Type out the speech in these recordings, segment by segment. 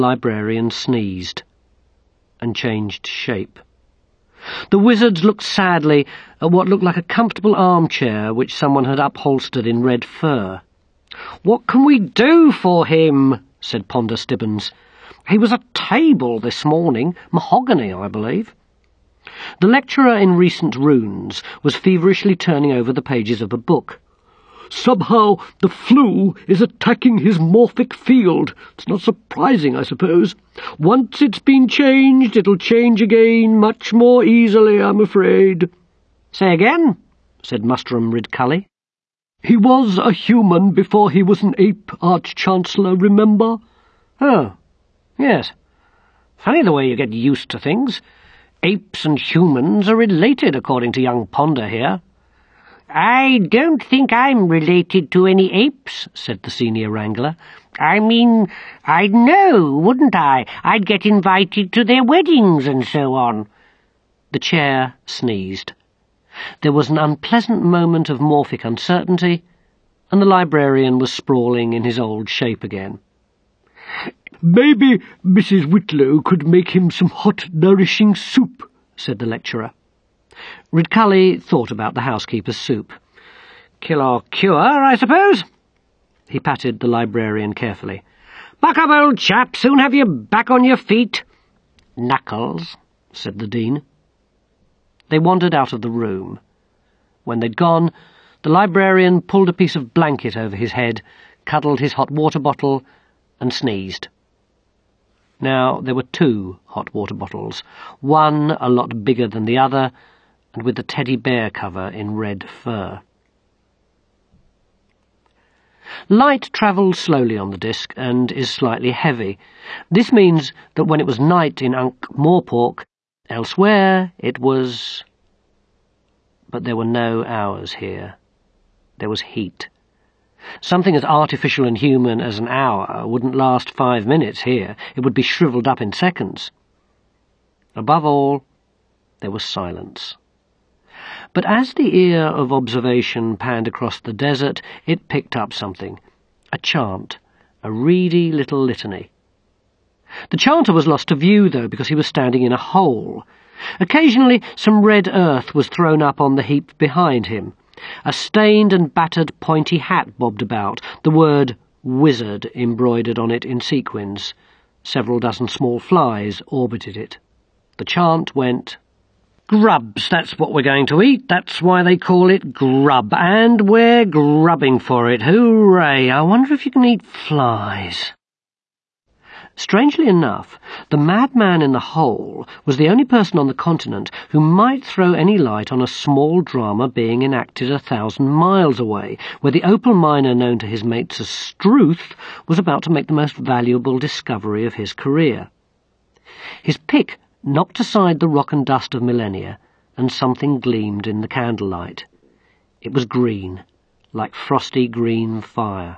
librarian sneezed and changed shape. The wizards looked sadly at what looked like a comfortable armchair which someone had upholstered in red fur. "What can we do for him?" said Ponder Stibbons. "He was a table this morning, mahogany, I believe." The lecturer in recent runes was feverishly turning over the pages of a book. "Somehow the flu is attacking his morphic field. It's not surprising, I suppose. Once it's been changed, it'll change again much more easily, I'm afraid." "Say again," said Mustrum Ridcully. "He was a human before he was an ape, Arch-Chancellor, remember?" "Oh, yes. Funny the way you get used to things. Apes and humans are related, according to young Ponder here." "I don't think I'm related to any apes," said the senior wrangler. "I mean, I'd know, wouldn't I? I'd get invited to their weddings and so on." The chair sneezed. There was an unpleasant moment of morphic uncertainty, and the librarian was sprawling in his old shape again. "Maybe Mrs. Whitlow could make him some hot, nourishing soup," said the lecturer. Ridcully thought about the housekeeper's soup. "Kill or cure, I suppose?" He patted the librarian carefully. "Buck up, old chap, soon have you back on your feet." "Knuckles," said the dean. They wandered out of the room. When they'd gone, the librarian pulled a piece of blanket over his head, cuddled his hot water bottle, and sneezed. Now there were 2 hot water bottles, one a lot bigger than the other, and with the teddy bear cover in red fur. Light travels slowly on the disk and is slightly heavy. This means that when it was night in Ankh-Morpork, elsewhere it was... But there were no hours here. There was heat. Something as artificial and human as an hour wouldn't last 5 minutes here. It would be shriveled up in seconds. Above all, there was silence. But as the ear of observation panned across the desert, it picked up something. A chant. A reedy little litany. The chanter was lost to view, though, because he was standing in a hole. Occasionally some red earth was thrown up on the heap behind him. A stained and battered pointy hat bobbed about, the word "wizard" embroidered on it in sequins. Several dozen small flies orbited it. The chant went, "Grubs, that's what we're going to eat. That's why they call it grub. And we're grubbing for it. Hooray! I wonder if you can eat flies." Strangely enough, the madman in the hole was the only person on the continent who might throw any light on a small drama being enacted 1,000 miles away, where the opal miner known to his mates as Struth was about to make the most valuable discovery of his career. His pick knocked aside the rock and dust of millennia, and something gleamed in the candlelight. It was green, like frosty green fire.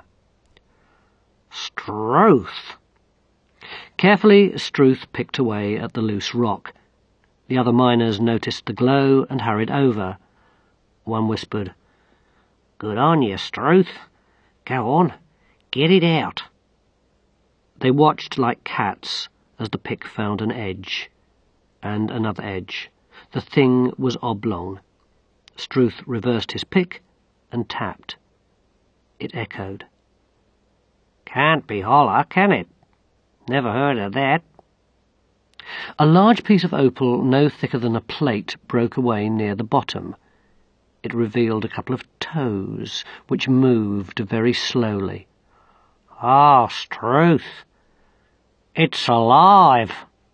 "Struth!" Carefully, Struth picked away at the loose rock. The other miners noticed the glow and hurried over. One whispered, "Good on you, Struth. Go on, get it out." They watched like cats as the pick found an edge, and another edge. The thing was oblong. Struth reversed his pick and tapped. It echoed. "Can't be holler, can it? Never heard of that." A large piece of opal no thicker than a plate broke away near the bottom. It revealed a couple of toes, which moved very slowly. "Ah, Struth! It's alive!"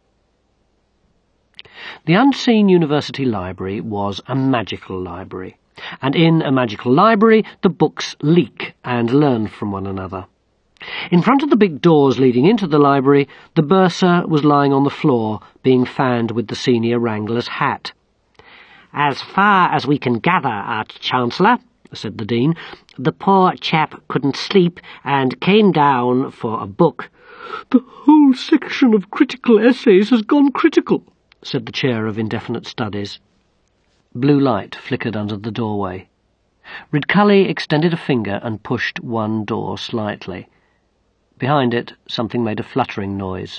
The unseen university library was a magical library, and in a magical library the books leak and learn from one another. In front of the big doors leading into the library, the bursar was lying on the floor, being fanned with the senior wrangler's hat. "As far as we can gather, Arch-Chancellor," said the dean, "the poor chap couldn't sleep and came down for a book." "The whole section of critical essays has gone critical," said the chair of indefinite studies. Blue light flickered under the doorway. Ridcully extended a finger and pushed one door slightly. Behind it, something made a fluttering noise.